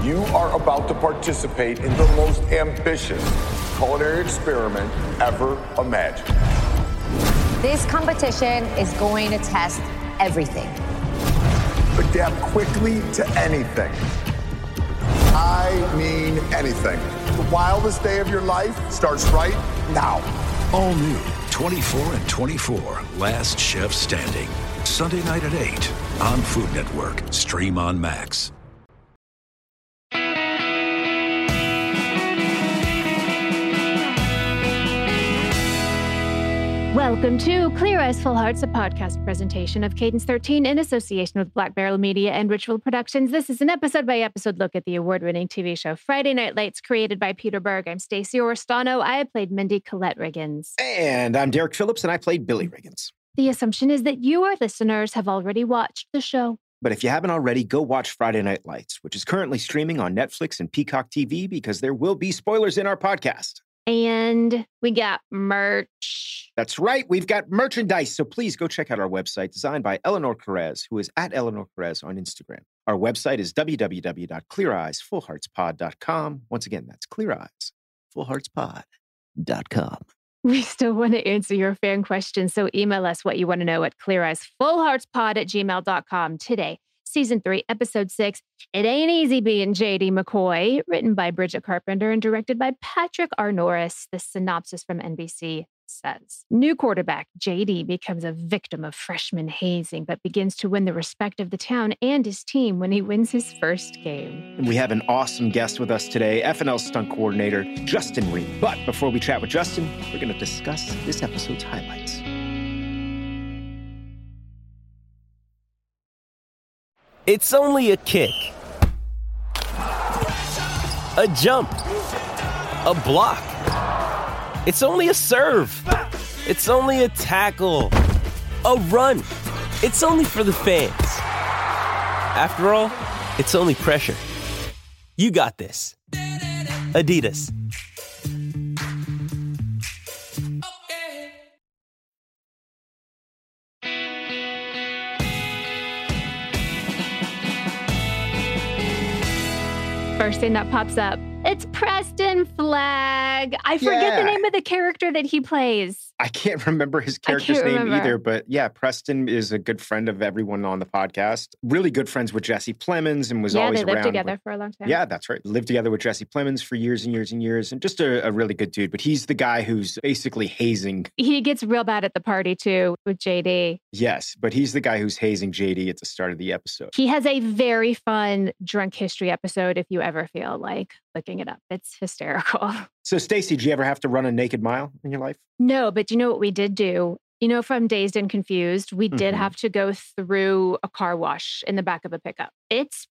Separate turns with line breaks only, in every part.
You are about to participate in the most ambitious culinary experiment ever imagined.
This competition is going to test everything.
Adapt quickly to anything. I mean anything. The wildest day of your life starts right now.
All new 24 and 24, Last Chef Standing. Sunday night at 8 on Food Network. Stream on Max.
Welcome to Clear Eyes, Full Hearts, a podcast presentation of Cadence 13 in association with Black Barrel Media and Ritual Productions. This is an episode-by-episode look at the award-winning TV show Friday Night Lights, created by Peter Berg. I'm Stacey Oristano. I played Mindy Colette Riggins.
And I'm Derek Phillips, and I played Billy Riggins.
The assumption is that you, our listeners, have already watched the show.
But if you haven't already, go watch Friday Night Lights, which is currently streaming on Netflix and Peacock TV, because there will be spoilers in our podcast.
And we got merch.
That's right. We've got merchandise. So please go check out our website, designed by Eleanor Perez, who is at Eleanor Perez on Instagram. Our website is www.cleareyesfullheartspod.com. Once again, that's cleareyesfullheartspod.com.
We still want to answer your fan questions, so email us what you want to know at cleareyesfullheartspod@gmail.com today. Season 3, Episode 6, It Ain't Easy Being J.D. McCoy, written by Bridget Carpenter and directed by Patrick R. Norris. The synopsis from NBC says, new quarterback J.D. becomes a victim of freshman hazing, but begins to win the respect of the town and his team when he wins his first game.
And we have an awesome guest with us today, FNL stunt coordinator Justin Reed. But before we chat with Justin, we're going to discuss this episode's highlights.
It's only a kick, a jump, a block. It's only a serve. It's only a tackle, a run. It's only for the fans. After all, it's only pressure. You got this. Adidas.
First thing that pops up, it's Preston Flag. I forget the name of the character that he plays.
I can't remember his character's name either, but yeah, Preston is a good friend of everyone on the podcast. Really good friends with Jesse Plemons and was always around.
Yeah, they lived together for a long time.
Yeah, that's right. Lived together with Jesse Plemons for years and years and years, and just a really good dude. But he's the guy who's basically hazing.
He gets real bad at the party too with JD.
Yes, but he's the guy who's hazing JD at the start of the episode.
He has a very fun drunk history episode if you ever feel like looking it up. It's hysterical.
So, Stacey, did you ever have to run a naked mile in your life?
No, but you know what we did do? You know, from Dazed and Confused, we did have to go through a car wash in the back of a pickup. It's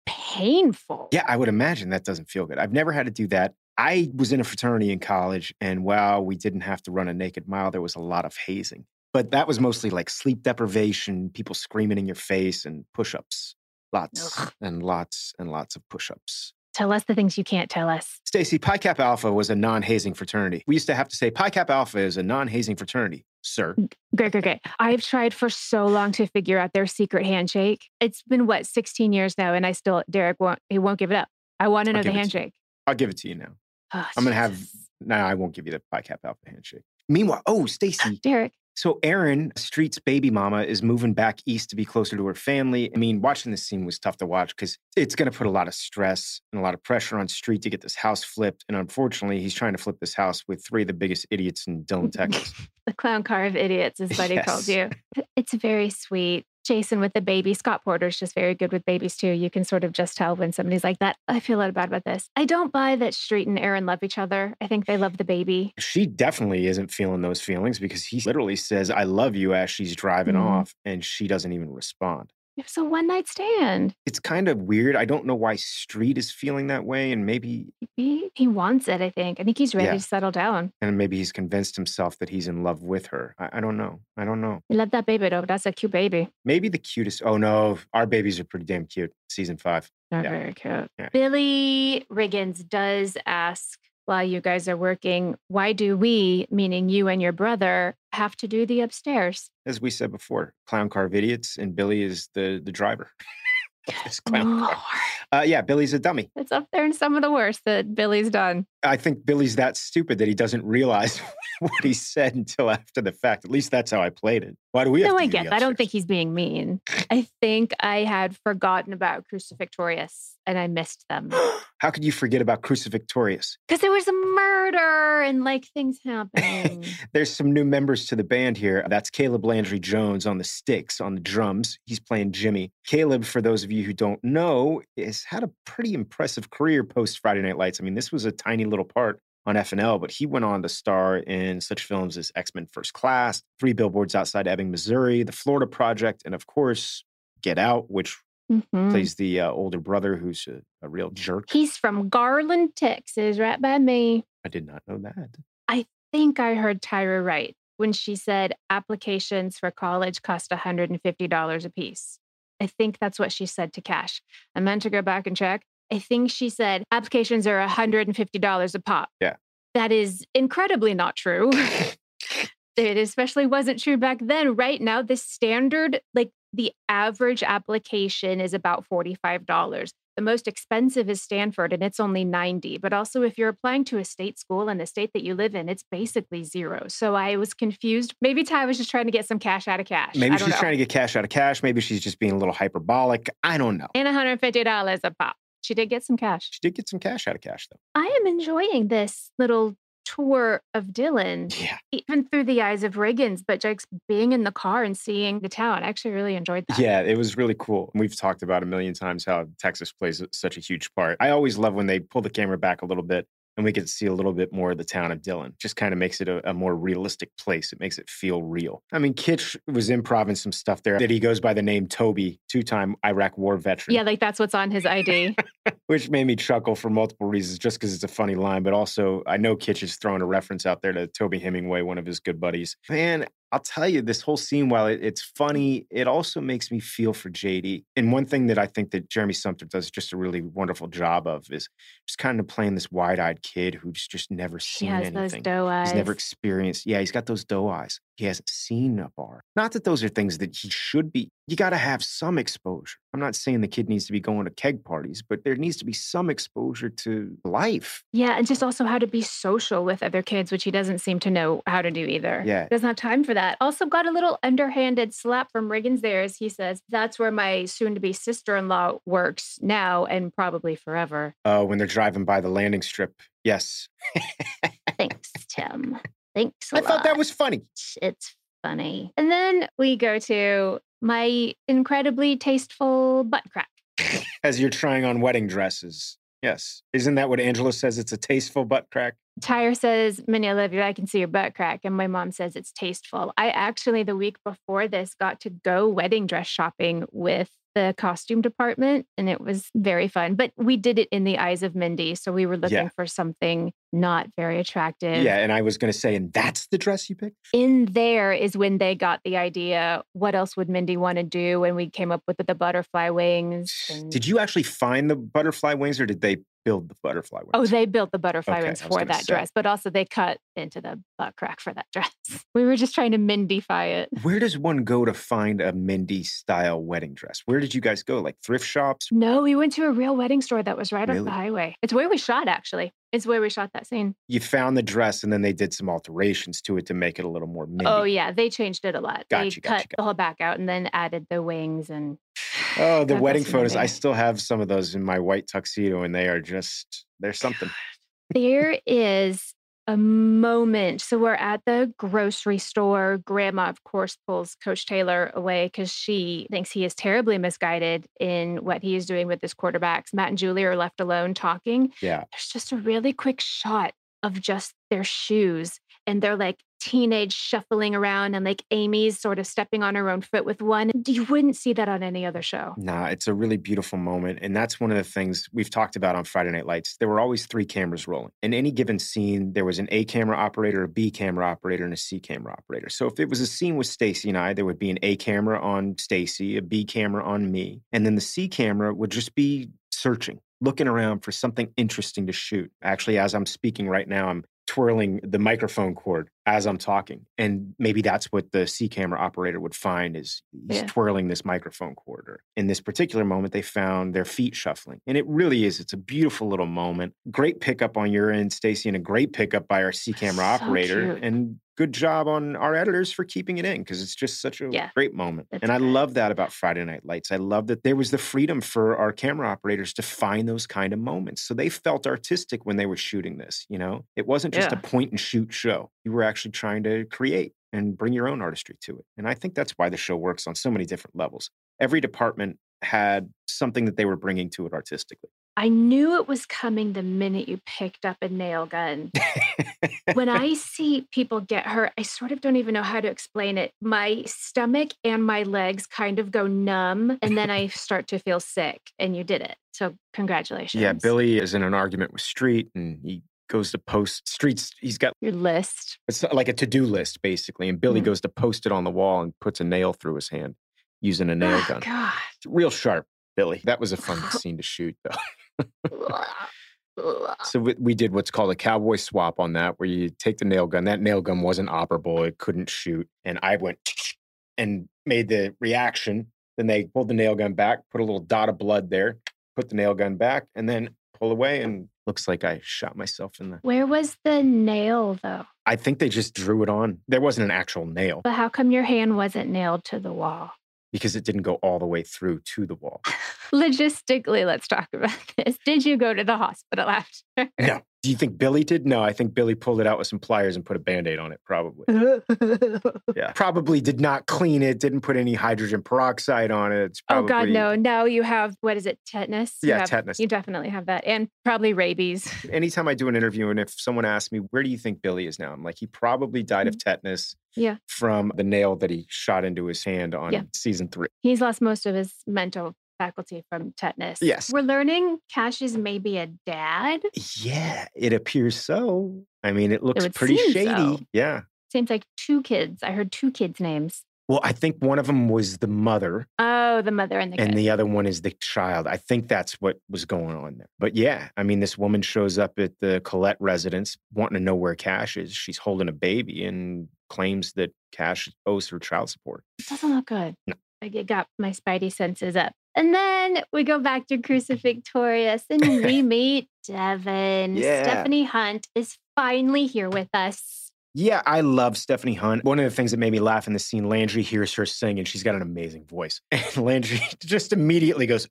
painful.
Yeah, I would imagine that doesn't feel good. I've never had to do that. I was in a fraternity in college, and while we didn't have to run a naked mile, there was a lot of hazing. But that was mostly like sleep deprivation, people screaming in your face, and push-ups. Lots and lots and lots of push-ups.
Tell us the things you can't tell us.
Stacey, Pi Kappa Alpha was a non-hazing fraternity. We used to have to say Pi Kappa Alpha is a non-hazing fraternity, sir.
Great. I've tried for so long to figure out their secret handshake. It's been, 16 years now, and Derek won't give it up. I want to know the handshake.
I'll give it to you now.
Oh,
I'm going to have, no, I won't give you the Pi Kappa Alpha handshake. Meanwhile, Stacey.
Derek.
So Erin, Street's baby mama, is moving back east to be closer to her family. I mean, watching this scene was tough to watch because it's going to put a lot of stress and a lot of pressure on Street to get this house flipped. And unfortunately, he's trying to flip this house with 3 of the biggest idiots in Dillon, Texas.
The clown car of idiots is what he calls you. It's very sweet. Jason with the baby. Scott Porter's just very good with babies too. You can sort of just tell when somebody's like that. I feel a little bad about this. I don't buy that Street and Erin love each other. I think they love the baby.
She definitely isn't feeling those feelings because he literally says, I love you as she's driving off, and she doesn't even respond.
It was a one-night stand.
It's kind of weird. I don't know why Street is feeling that way, and maybe
he wants it, I think. I think he's ready to settle down.
And maybe he's convinced himself that he's in love with her. I don't know. I
love that baby, though. That's a cute baby.
Maybe the cutest. Oh, no. Our babies are pretty damn cute. Season 5.
They're very cute. Yeah. Billy Riggins does ask, while you guys are working, why do we, meaning you and your brother, have to do the upstairs?
As we said before, clown car of idiots, and Billy is the driver. This clown car. Yeah, Billy's a dummy.
It's up there in some of the worst that Billy's done.
I think Billy's that stupid that he doesn't realize what he said until after the fact. At least that's how I played it. Why do we have
No,
to
I
do the
get that. I don't
upstairs?
think he's being mean. I think I had forgotten about Crucifixorious and I missed them.
How could you forget about Crucifixorious?
Because there was a murder and like things happening.
There's some new members to the band here. That's Caleb Landry Jones on the sticks, on the drums. He's playing Jimmy. Caleb, for those of you who don't know, has had a pretty impressive career post Friday Night Lights. I mean, this was a tiny little part on FNL, but he went on to star in such films as X-Men First Class, 3 Billboards Outside Ebbing, Missouri, The Florida Project, and of course, Get Out, which plays the older brother who's a real jerk.
He's from Garland, Texas, right by me.
I did not know that.
I think I heard Tyra right when she said applications for college cost $150 a piece. I think that's what she said to Cash. I meant to go back and check. I think she said applications are $150 a pop.
Yeah.
That is incredibly not true. It especially wasn't true back then. Right now, the standard, like the average application is about $45. The most expensive is Stanford, and it's only $90. But also, if you're applying to a state school in the state that you live in, it's basically $0. So I was confused. Maybe Ty was just trying to get some cash out of Cash.
Maybe she's trying to get cash out of Cash. Maybe she's just being a little hyperbolic. I don't know.
And $150 a pop. She did get some cash.
She did get some cash out of Cash, though.
I am enjoying this little tour of Dylan, even through the eyes of Riggins, but just being in the car and seeing the town. I actually really enjoyed that.
Yeah, it was really cool. We've talked about a million times how Texas plays such a huge part. I always love when they pull the camera back a little bit and we get to see a little bit more of the town of Dillon. Just kind of makes it a more realistic place. It makes it feel real. I mean, Kitsch was improvising some stuff there that he goes by the name Toby, 2-time Iraq war veteran.
Yeah, like that's what's on his ID.
Which made me chuckle for multiple reasons, just because it's a funny line, but also I know Kitsch is throwing a reference out there to Toby Hemingway, one of his good buddies. Man, I'll tell you, this whole scene, while it's funny, it also makes me feel for JD. And one thing that I think that Jeremy Sumpter does just a really wonderful job of is just kind of playing this wide-eyed kid who's just never seen anything.
Those doe eyes.
He's never experienced. Yeah, he's got those doe eyes. He hasn't seen a bar. Not that those are things that he should be. You got to have some exposure. I'm not saying the kid needs to be going to keg parties, but there needs to be some exposure to life.
Yeah, and just also how to be social with other kids, which he doesn't seem to know how to do either.
Yeah.
He doesn't have time for that. Also got a little underhanded slap from Riggins there as he says, that's where my soon-to-be sister-in-law works now and probably forever.
When they're driving by the landing strip. Yes.
Thanks, Tim. Thanks a lot.
I thought that was funny.
It's funny. And then we go to my incredibly tasteful butt crack.
As you're trying on wedding dresses. Yes. Isn't that what Angela says? It's a tasteful butt crack?
Tyre says, Minnie, I love you. I can see your butt crack. And my mom says it's tasteful. I actually, the week before this, got to go wedding dress shopping with the costume department, and it was very fun. But we did it in the eyes of Mindy. So we were looking for something not very attractive.
Yeah, and I was going to say, and that's the dress you picked?
In there is when they got the idea, what else would Mindy want to do? And we came up with the butterfly wings.
Did you actually find the butterfly wings, or did they build the butterfly wings?
Oh, they built the butterfly wings for that dress, but also they cut into the butt crack for that dress. We were just trying to Mindy-fy it.
Where does one go to find a Mindy-style wedding dress? Where did you guys go? Like thrift shops?
No, we went to a real wedding store that was right off the highway. It's where we shot, actually. It's where we shot that scene.
You found the dress, and then they did some alterations to it to make it a little more Mindy.
Oh, yeah. They changed it a lot. They cut
the
the whole back out and then added the wings and...
Oh, the wedding photos. I still have some of those in my white tuxedo, and they are just, there's something.
There is a moment. So we're at the grocery store. Grandma, of course, pulls Coach Taylor away because she thinks he is terribly misguided in what he is doing with his quarterbacks. Matt and Julie are left alone talking.
Yeah.
There's just a really quick shot of just their shoes. And they're like teenage shuffling around, and like Amy's sort of stepping on her own foot with one. You wouldn't see that on any other show.
Nah, it's a really beautiful moment. And that's one of the things we've talked about on Friday Night Lights. There were always 3 cameras rolling. In any given scene, there was an A camera operator, a B camera operator, and a C camera operator. So if it was a scene with Stacy and I, there would be an A camera on Stacy, a B camera on me. And then the C camera would just be searching, looking around for something interesting to shoot. Actually, as I'm speaking right now, I'm twirling the microphone cord. as I'm talking. And maybe that's what the C camera operator would find is he's twirling this microphone cord. In this particular moment, they found their feet shuffling. And it really is. It's a beautiful little moment. Great pickup on your end, Stacey, and a great pickup by our C camera operator.
Cute.
And good job on our editors for keeping it in because it's just such a great moment.
That's
and I
good.
love that about Friday Night Lights. I love that there was the freedom for our camera operators to find those kind of moments. So they felt artistic when they were shooting this, you know? It wasn't just a point and shoot show. You were actually trying to create and bring your own artistry to it. And I think that's why the show works on so many different levels. Every department had something that they were bringing to it artistically.
I knew it was coming the minute you picked up a nail gun. When I see people get hurt, I sort of don't even know how to explain it. My stomach and my legs kind of go numb, and then I start to feel sick, and you did it. So congratulations.
Yeah, Billy is in an argument with Street, and he goes to post Street's, he's got
your list.
It's like a to-do list, basically, and Billy goes to post it on the wall and puts a nail through his hand using a nail gun.
God.
It's real sharp, Billy. That was a fun scene to shoot, though. So we did what's called a cowboy swap on that, where you take the nail gun. That nail gun wasn't operable. It couldn't shoot. And I went and made the reaction. Then they pulled the nail gun back, put a little dot of blood there, put the nail gun back, and then pull away. And looks like I shot myself in the...
Where was the nail, though?
I think they just drew it on. There wasn't an actual nail.
But how come your hand wasn't nailed to the wall?
Because it didn't go all the way through to the wall.
Logistically, let's talk about this. Did you go to the hospital after?
No. Do you think Billy did? No, I think Billy pulled it out with some pliers and put a Band-Aid on it, probably. Yeah. Probably did not clean it, didn't put any hydrogen peroxide on it. It's probably...
Oh, God, no. Now you have, what is it, tetanus?
Tetanus.
You definitely have that. And probably rabies.
Anytime I do an interview and if someone asks me, where do you think Billy is now? I'm like, he probably died of tetanus from the nail that he shot into his hand on season 3.
He's lost most of his mental faculty from tetanus.
Yes.
We're learning Cash is maybe a dad.
Yeah, it appears so. I mean, it looks pretty shady.
So.
Yeah.
Seems like 2 kids. I heard 2 kids' names.
Well, I think one of them was the mother.
Oh, the mother and the kid.
And the other one is the child. I think that's what was going on there. But yeah, I mean, this woman shows up at the Collette residence wanting to know where Cash is. She's holding a baby and claims that Cash owes her child support.
It doesn't look good.
No.
I got my spidey senses up. And then we go back to Crucifixtorious and we meet Devin.
Yeah.
Stephanie Hunt is finally here with us.
Yeah, I love Stephanie Hunt. One of the things that made me laugh in the scene, Landry hears her sing and she's got an amazing voice. And Landry just immediately goes,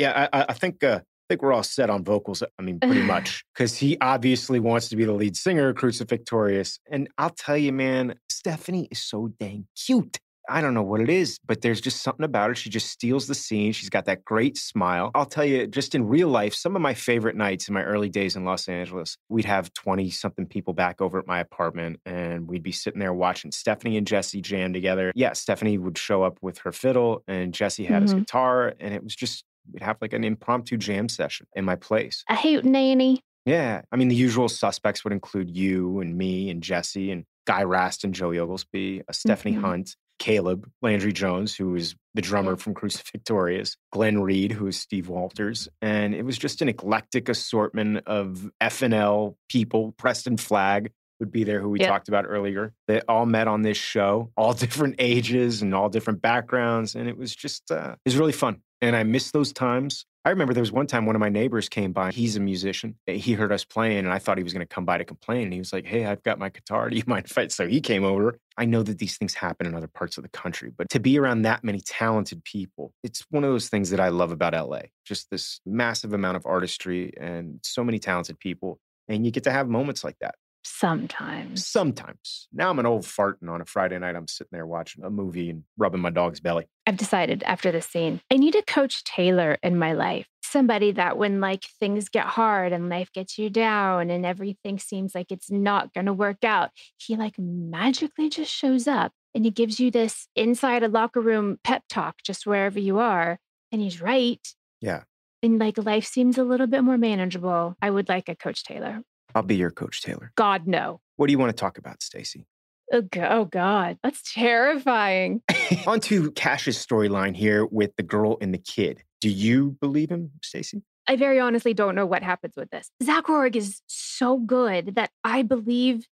I think we're all set on vocals. I mean, pretty much. Because he obviously wants to be the lead singer of Crucifixtorious. And I'll tell you, man, Stephanie is so dang cute. I don't know what it is, but there's just something about her. She just steals the scene. She's got that great smile. I'll tell you, just in real life, some of my favorite nights in my early days in Los Angeles, we'd have 20-something people back over at my apartment, and we'd be sitting there watching Stephanie and Jesse jam together. Yeah, Stephanie would show up with her fiddle, and Jesse had his guitar, and it was just, we'd have like an impromptu jam session in my place.
A hootenanny.
Yeah. I mean, the usual suspects would include you and me and Jesse and Guy Rast and Joey Oglesby, Stephanie Hunt, Caleb, Landry Jones, who is the drummer from Crucifixtorious, Glenn Reed, who is Steve Walters. And it was just an eclectic assortment of FNL people. Preston Flagg would be there, who we talked about earlier. They all met on this show, all different ages and all different backgrounds. And it was just, it was really fun. And I miss those times. I remember there was one time one of my neighbors came by. He's a musician. He heard us playing, and I thought he was going to come by to complain. And he was like, hey, I've got my guitar. Do you mind if I... So he came over. I know that these things happen in other parts of the country, but to be around that many talented people, it's one of those things that I love about LA. Just this massive amount of artistry and so many talented people. And you get to have moments like that. Sometimes. Now I'm an old fart, and on a Friday night, I'm sitting there watching a movie and rubbing my dog's belly.
I've decided after this scene, I need a Coach Taylor in my life. Somebody that when like things get hard and life gets you down and everything seems like it's not going to work out, he like magically just shows up and he gives you this inside a locker room pep talk just wherever you are. And he's right.
Yeah.
And like life seems a little bit more manageable. I would like a Coach Taylor.
I'll be your Coach Taylor.
God, no.
What do you want to talk about, Stacey?
Oh, God. That's terrifying.
On to Cash's storyline here with the girl and the kid. Do you believe him, Stacey?
I very honestly don't know what happens with this. Zach Org is so good that I believe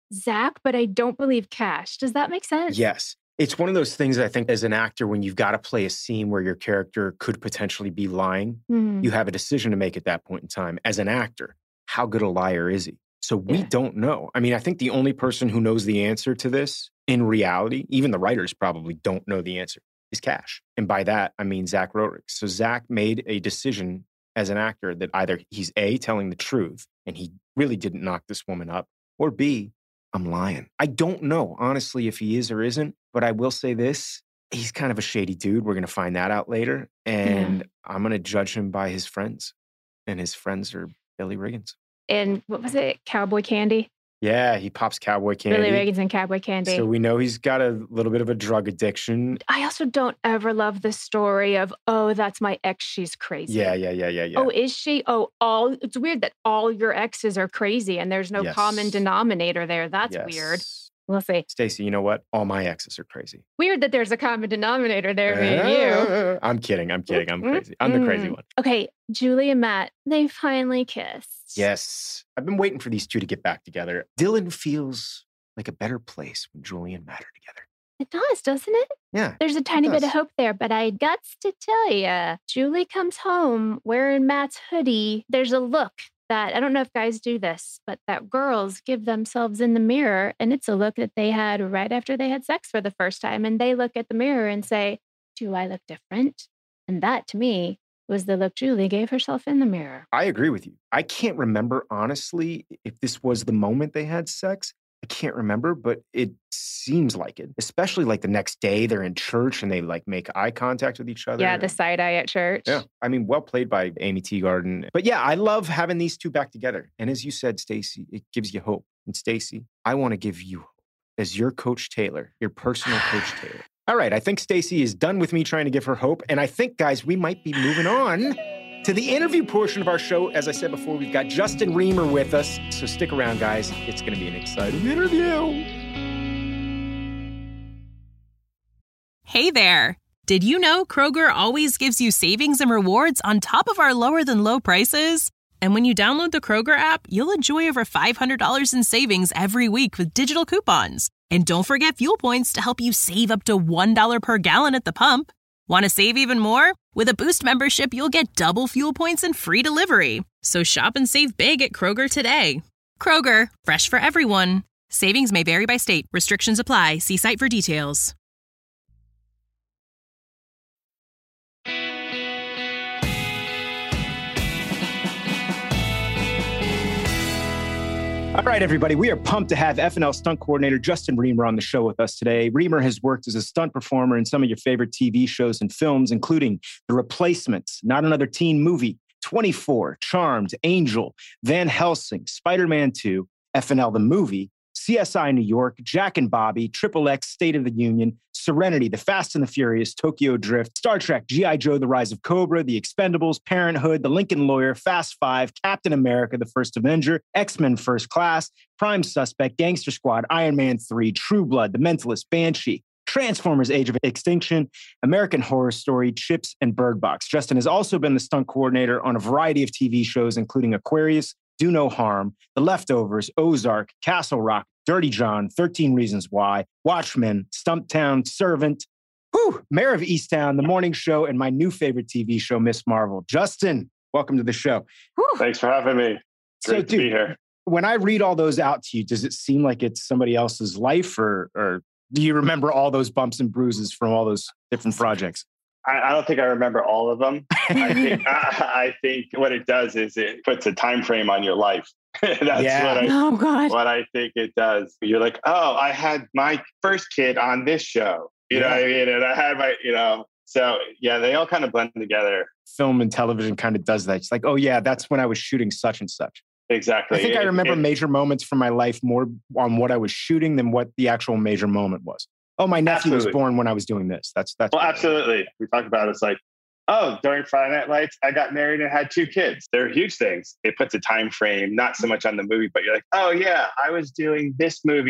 Zach, but I don't believe Cash. Does that make sense?
Yes. It's one of those things I think as an actor, when you've got to play a scene where your character could potentially be lying, you have a decision to make at that point in time. As an actor, how good a liar is he? So we don't know. I mean, I think the only person who knows the answer to this in reality, even the writers probably don't know the answer, is Cash. And by that, I mean Zach Roderick. So Zach made a decision as an actor that either he's A, telling the truth, and he really didn't knock this woman up, or B, I'm lying. I don't know, honestly, if he is or isn't, but I will say this. He's kind of a shady dude. We're going to find that out later. And I'm going to judge him by his friends. And his friends are Billy Riggins.
And what was it? Cowboy Candy?
Yeah, he pops Cowboy Candy.
Billy Riggins and Cowboy Candy.
So we know he's got a little bit of a drug addiction.
I also don't ever love the story of, oh, that's my ex, she's crazy.
Yeah.
Oh, is she? Oh, it's weird that all your exes are crazy and there's no common denominator there. That's weird. We'll see.
Stacey, you know what? All my exes are crazy.
Weird that there's a common denominator there, me and you.
I'm kidding. I'm crazy. I'm the crazy one.
Okay, Julie and Matt, they finally kissed.
Yes. I've been waiting for these two to get back together. Dylan feels like a better place when Julie and Matt are together.
It does, doesn't it?
Yeah.
There's a tiny bit of hope there, but I guts to tell you, Julie comes home wearing Matt's hoodie. There's a look that, I don't know if guys do this, but that girls give themselves in the mirror, and it's a look that they had right after they had sex for the first time, and they look at the mirror and say, do I look different? And that, to me, was the look Julie gave herself in the mirror.
I agree with you. I can't remember, honestly, if this was the moment they had sex. I can't remember, but it seems like it. Especially like the next day, they're in church and they like make eye contact with each other.
Yeah, the side eye at church.
Yeah, I mean, well played by Amy Teagarden. But yeah, I love having these two back together. And as you said, Stacey, it gives you hope. And Stacey, I want to give you hope as your Coach Taylor, your personal Coach Taylor. All right, I think Stacey is done with me trying to give her hope. And I think, guys, we might be moving on to the interview portion of our show. As I said before, we've got Justin Reamer with us. So stick around, guys. It's going to be an exciting interview.
Hey there. Did you know Kroger always gives you savings and rewards on top of our lower than low prices? And when you download the Kroger app, you'll enjoy over $500 in savings every week with digital coupons. And don't forget fuel points to help you save up to $1 per gallon at the pump. Want to save even more? With a Boost membership, you'll get double fuel points and free delivery. So shop and save big at Kroger today. Kroger, fresh for everyone. Savings may vary by state. Restrictions apply. See site for details.
All right, everybody, we are pumped to have FNL stunt coordinator Justin Reamer on the show with us today. Reamer has worked as a stunt performer in some of your favorite TV shows and films, including The Replacements, Not Another Teen Movie, 24, Charmed, Angel, Van Helsing, Spider-Man 2, FNL the Movie, CSI New York, Jack and Bobby, Triple X, State of the Union, Serenity, The Fast and the Furious, Tokyo Drift, Star Trek, G.I. Joe, The Rise of Cobra, The Expendables, Parenthood, The Lincoln Lawyer, Fast Five, Captain America, The First Avenger, X-Men First Class, Prime Suspect, Gangster Squad, Iron Man 3, True Blood, The Mentalist, Banshee, Transformers Age of Extinction, American Horror Story, Chips, and Bird Box. Justin has also been the stunt coordinator on a variety of TV shows, including Aquarius, Do No Harm, The Leftovers, Ozark, Castle Rock, Dirty John, 13 Reasons Why, Watchmen, Stumptown, Servant, Mayor of Easttown, The Morning Show, and my new favorite TV show, Miss Marvel. Justin, welcome to the show.
Thanks for having me. Great to be here.
When I read all those out to you, does it seem like it's somebody else's life, or do you remember all those bumps and bruises from all those different projects?
I don't think I remember all of them. I think what it does is it puts a time frame on your life. That's what I think it does. You're like, oh, I had my first kid on this show. You know what I mean? And I had my, so yeah, they all kind of blend together.
Film and television kind of does that. It's like, oh yeah, that's when I was shooting such and such.
Exactly.
I think I remember major moments from my life more on what I was shooting than what the actual major moment was. Oh, my nephew was born when I was doing this. That's
well, absolutely. We talk about it. It's like, oh, during Friday Night Lights, I got married and had 2 kids. They're huge things. It puts a time frame, not so much on the movie, but you're like, oh yeah, I was doing this movie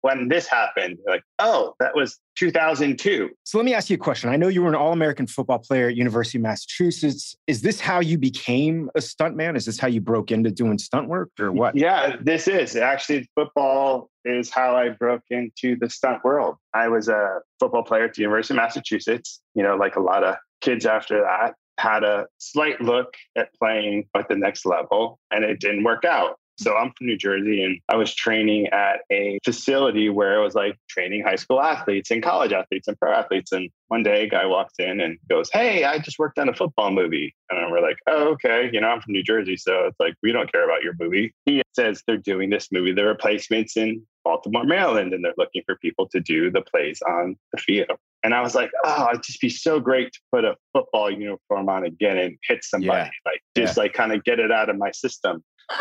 when this happened. Like, oh, that was 2002.
So let me ask you a question. I know you were an All-American football player at University of Massachusetts. Is this how you became a stuntman? Is this how you broke into doing stunt work or what?
Yeah, this is. Actually, football is how I broke into the stunt world. I was a football player at the University of Massachusetts. You know, like a lot of kids after that, had a slight look at playing at the next level, and it didn't work out. So I'm from New Jersey, and I was training at a facility where it was like training high school athletes and college athletes and pro athletes. And one day a guy walks in and goes, "Hey, I just worked on a football movie." And we're like, "Oh, okay. You know, I'm from New Jersey, so it's like, we don't care about your movie." He says they're doing this movie, the replacements in Baltimore, Maryland, and they're looking for people to do the plays on the field. And I was like, oh, it'd just be so great to put a football uniform on again and hit somebody, like kind of get it out of my system.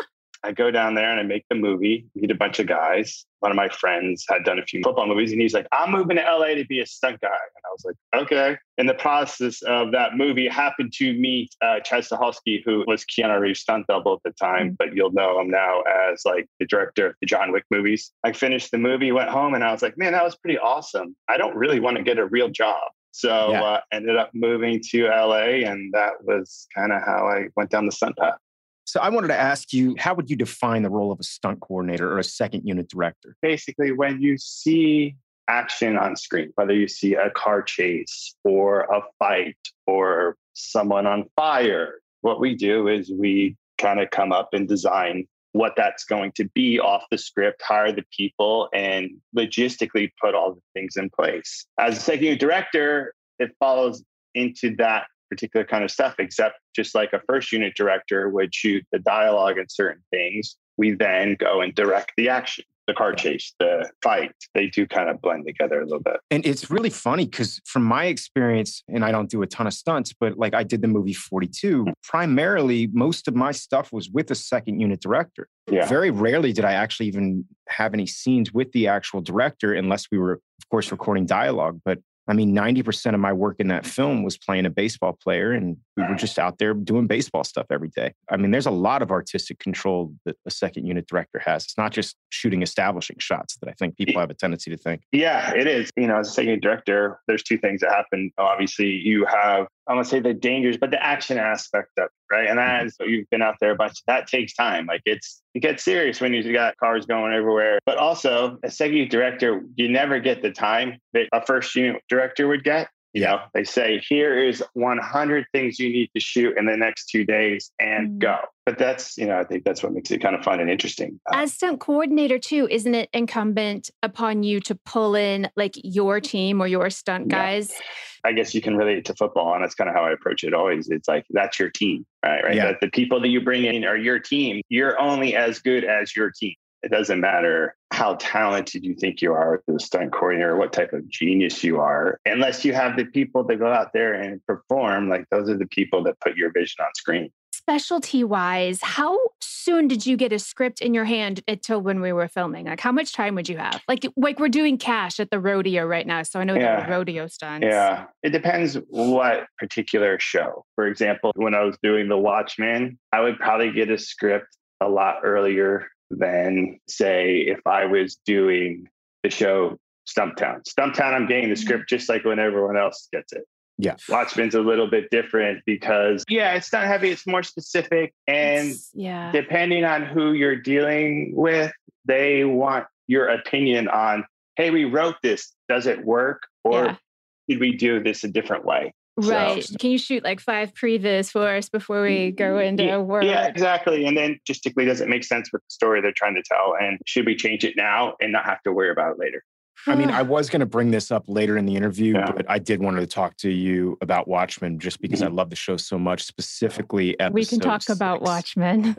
I go down there and I make the movie, meet a bunch of guys. One of my friends had done a few football movies, and he's like, "I'm moving to LA to be a stunt guy." And I was like, okay. In the process of that movie, I happened to meet Chad Stahelski, who was Keanu Reeves' stunt double at the time, but you'll know him now as like the director of the John Wick movies. I finished the movie, went home, and I was like, man, that was pretty awesome. I don't really want to get a real job. So ended up moving to LA, and that was kind of how I went down the stunt path.
So I wanted to ask you, how would you define the role of a stunt coordinator or a second unit director?
Basically, when you see action on screen, whether you see a car chase or a fight or someone on fire, what we do is we kind of come up and design what that's going to be off the script, hire the people, and logistically put all the things in place. As a second unit director, it follows into that particular kind of stuff, except just like a first unit director would shoot the dialogue and certain things, we then go and direct the action, the car chase, the fight. They do kind of blend together a little bit.
And it's really funny because from my experience, and I don't do a ton of stunts, but like I did the movie 42, primarily most of my stuff was with a second unit director. Yeah. Very rarely did I actually even have any scenes with the actual director unless we were, of course, recording dialogue. But I mean, 90% of my work in that film was playing a baseball player, and we were just out there doing baseball stuff every day. I mean, there's a lot of artistic control that a second unit director has. It's not just shooting establishing shots that I think people have a tendency to think.
Yeah, it is. You know, as a second unit director, there's two things that happen. Obviously, you have, I want to say the dangers, but the action aspect of it, right? And as you've been out there a bunch, that takes time. Like it gets serious when you got cars going everywhere. But also, a second unit director, you never get the time that a first unit director would get. You know, they say, here is 100 things you need to shoot in the next 2 days and go. But that's, you know, I think that's what makes it kind of fun and interesting.
As stunt coordinator too, isn't it incumbent upon you to pull in like your team or your stunt guys?
I guess you can relate it to football, and that's kind of how I approach it always. It's like, that's your team, right?
Yeah.
That the people that you bring in are your team. You're only as good as your team. It doesn't matter how talented you think you are as a stunt coordinator, what type of genius you are, unless you have the people that go out there and perform. Like those are the people that put your vision on screen.
Specialty wise, how soon did you get a script in your hand until when we were filming? Like how much time would you have? Like we're doing cash at the rodeo right now. So I know there are rodeo stunts.
Yeah. It depends what particular show. For example, when I was doing The Watchmen, I would probably get a script a lot earlier than, say, if I was doing the show Stumptown. Stumptown, I'm getting the script just like when everyone else gets it.
Yeah.
Watchmen's a little bit different because, it's not heavy. It's more specific. And depending on who you're dealing with, they want your opinion on, hey, we wrote this. Does it work? Or did we do this a different way?
Right. So, can you shoot like 5 previs for us before we go into work?
Yeah, exactly. And then logistically, does it make sense with the story they're trying to tell? And should we change it now and not have to worry about it later?
I mean, I was going to bring this up later in the interview, but I did want to talk to you about Watchmen just because I love the show so much, specifically episode 6.
We can talk about Watchmen.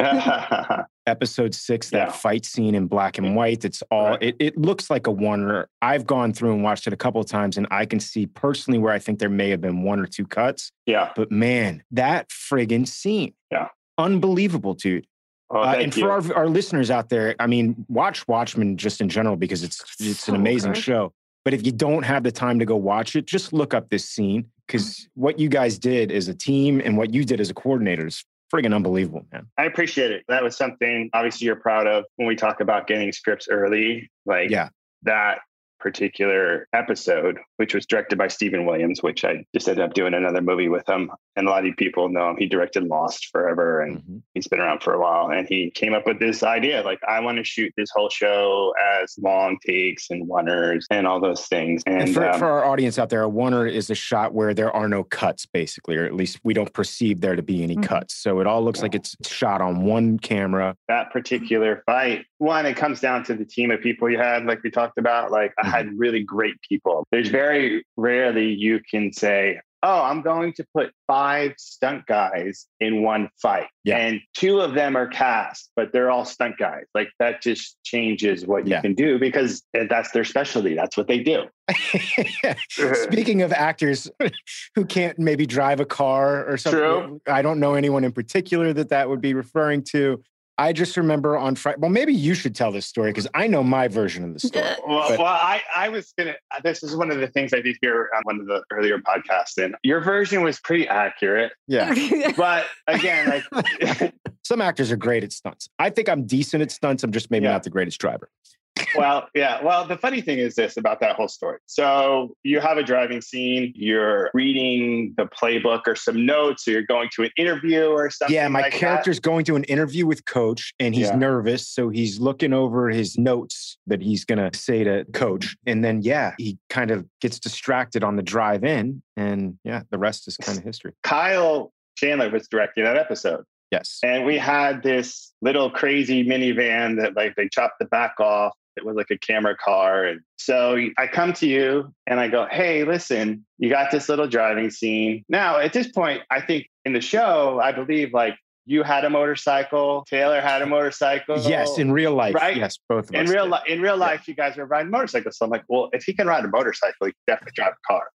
Episode 6, that fight scene in black and white. It's all, it looks like a wonder. I've gone through and watched it a couple of times, and I can see personally where I think there may have been 1 or 2 cuts.
Yeah.
But man, that friggin' scene.
Yeah.
Unbelievable, dude. And for our listeners out there, I mean, watch Watchmen just in general because it's an amazing show. But if you don't have the time to go watch it, just look up this scene because what you guys did as a team and what you did as a coordinator is friggin' unbelievable, man.
I appreciate it. That was something obviously you're proud of when we talk about getting scripts early. Like that particular episode, which was directed by Stephen Williams, which I just ended up doing another movie with him. And a lot of people know him. He directed Lost forever, and he's been around for a while. And he came up with this idea, like, I want to shoot this whole show as long takes and oneers and all those things. And
for our audience out there, a oneer is a shot where there are no cuts, basically, or at least we don't perceive there to be any cuts. So it all looks like it's shot on one camera.
That particular fight, one, it comes down to the team of people you had, like we talked about. Like, I had really great people. There's very rarely you can say, oh, I'm going to put 5 stunt guys in one fight. Yeah. And 2 of them are cast, but they're all stunt guys. Like, that just changes what you can do, because that's their specialty. That's what they do.
Speaking of actors who can't maybe drive a car or something, True. I don't know anyone in particular that would be referring to. I just remember on Friday. Well, maybe you should tell this story because I know my version of the story.
I was going to, this is one of the things I did hear on one of the earlier podcasts, and your version was pretty accurate.
Yeah.
But again, like,
some actors are great at stunts. I think I'm decent at stunts. I'm just maybe not the greatest driver.
Well, yeah. Well, the funny thing is this about that whole story. So you have a driving scene, you're reading the playbook or some notes, or you're going to an interview or something.
Yeah, my character's going to an interview with Coach, and he's nervous. So he's looking over his notes that he's going to say to Coach. And then, he kind of gets distracted on the drive in. And the rest is kind of history.
Kyle Chandler was directing that episode.
Yes.
And we had this little crazy minivan that, like, they chopped the back off. It was like a camera car. And so I come to you and I go, hey, listen, you got this little driving scene. Now, at this point, I think in the show, I believe, like, you had a motorcycle, Taylor had a motorcycle.
Yes, in real life.
Right?
Yes, both of
us. In real life,
you
guys are riding motorcycles. So I'm like, well, if he can ride a motorcycle, he can definitely drive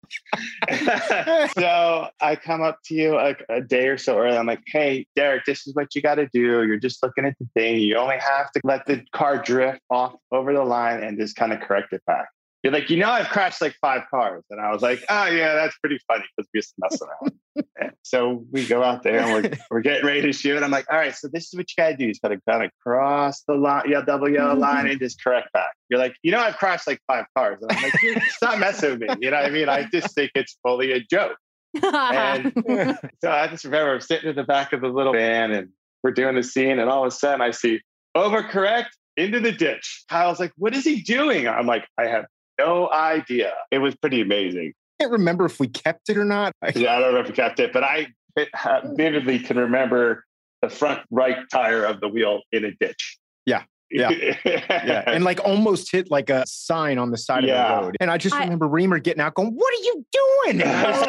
a car. So I come up to you like a day or so early. I'm like, hey, Derek, this is what you got to do. You're just looking at the thing. You only have to let the car drift off over the line and just kind of correct it back. You're like, I've crashed like 5 cars. And I was like, oh, yeah, that's pretty funny because we just mess around. And so we go out there and we're getting ready to shoot. I'm like, all right, so this is what you got to do. You got to kind of cross the line, double yellow line, and just correct back. You're like, I've crashed like 5 cars. And I'm like, stop messing with me. You know what I mean? I just think it's fully a joke. And so I just remember I'm sitting in the back of the little van and we're doing the scene. And all of a sudden I see overcorrect into the ditch. Kyle's like, what is he doing? I'm like, I have no idea. It was pretty amazing.
I can't remember if we kept it or not.
Yeah, I don't know if we kept it, but I vividly can remember the front right tire of the wheel in a ditch.
Yeah. And like almost hit like a sign on the side of the road. And I just remember Reamer getting out going, what are you doing?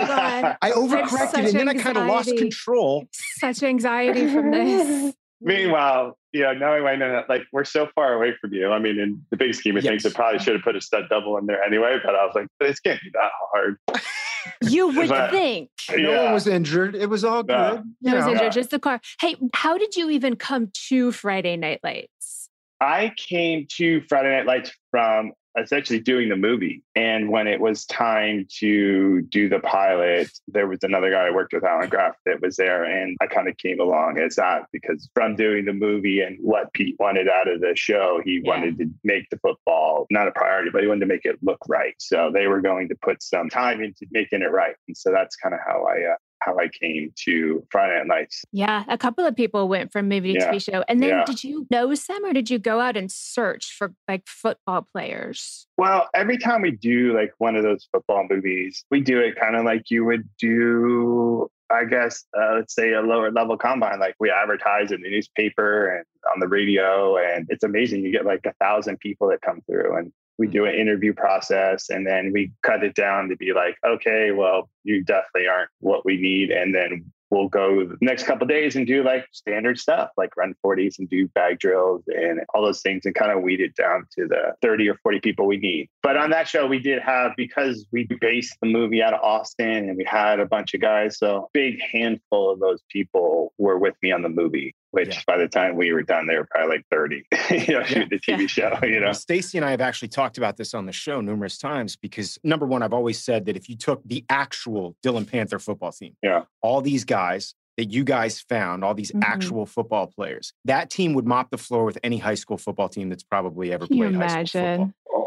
I overcorrected and then I kind of lost control.
Such anxiety from this.
Meanwhile, knowing I know that, like, we're so far away from you. I mean, in the big scheme of things, I probably should have put a stunt double in there anyway, but I was like, this can't be that hard.
You would think.
No one was injured. It was all good.
No one was injured, just the car. Hey, how did you even come to Friday Night Lights?
I came to Friday Night Lights from essentially doing the movie. And when it was time to do the pilot, there was another guy I worked with, Alan Graff, that was there. And I kind of came along as that because from doing the movie and what Pete wanted out of the show, he wanted to make the football not a priority, but he wanted to make it look right. So they were going to put some time into making it right. And so that's kind of how I came to Friday Night Lights.
Yeah, a couple of people went from movie to TV show. And then did you know some or did you go out and search for like football players?
Well, every time we do like one of those football movies, we do it kind of like you would do, I guess, let's say a lower level combine. Like we advertise in the newspaper and on the radio, and it's amazing. You get like 1,000 people that come through, and we do an interview process, and then we cut it down to be like, okay, well, you definitely aren't what we need. And then we'll go the next couple of days and do like standard stuff, like run 40s and do bag drills and all those things, and kind of weed it down to the 30 or 40 people we need. But on that show, we did have, because we based the movie out of Austin and we had a bunch of guys, so a big handful of those people were with me on the movie. Which by the time we were done, they were probably like 30, shoot the TV show,
Stacey and I have actually talked about this on the show numerous times because, number one, I've always said that if you took the actual Dillon Panther football team, all these guys that you guys found, all these actual football players, that team would mop the floor with any high school football team that's probably ever played high school football.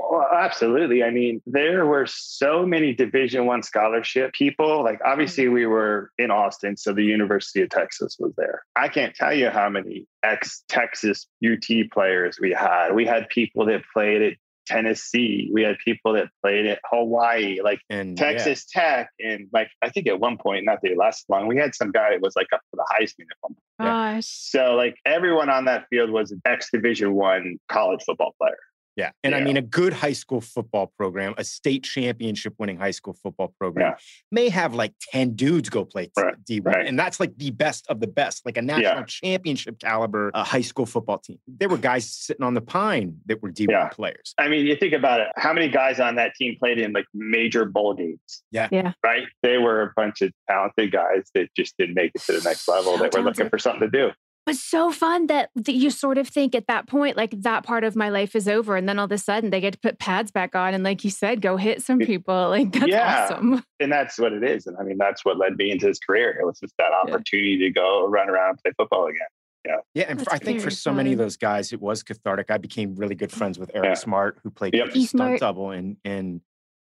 Oh, absolutely. I mean, there were so many Division I scholarship people. Like, obviously, we were in Austin, so the University of Texas was there. I can't tell you how many ex-Texas UT players we had. We had people that played at Tennessee. We had people that played at Hawaii, like Texas Tech. And like, I think at one point, not that it lasted long, we had some guy that was like up for the Heisman at one point.
Gosh.
So like everyone on that field was an ex-Division I college football player.
Yeah. And I mean, a good high school football program, a state championship winning high school football program may have like 10 dudes go play D1. Right. And that's like the best of the best, like a national championship caliber high school football team. There were guys sitting on the pine that were D1 players.
I mean, you think about it. How many guys on that team played in like major bowl games?
Yeah.
Right? They were a bunch of talented guys that just didn't make it to the next level, that were looking for something to do.
But so fun that you sort of think at that point, like that part of my life is over. And then all of a sudden they get to put pads back on. And like you said, go hit some people. Like that's awesome.
And that's what it is. And I mean, that's what led me into his career. It was just that opportunity to go run around and play football again.
Yeah. And I think for so many of those guys, it was cathartic. I became really good friends with Eric Smart, who played stunt double. And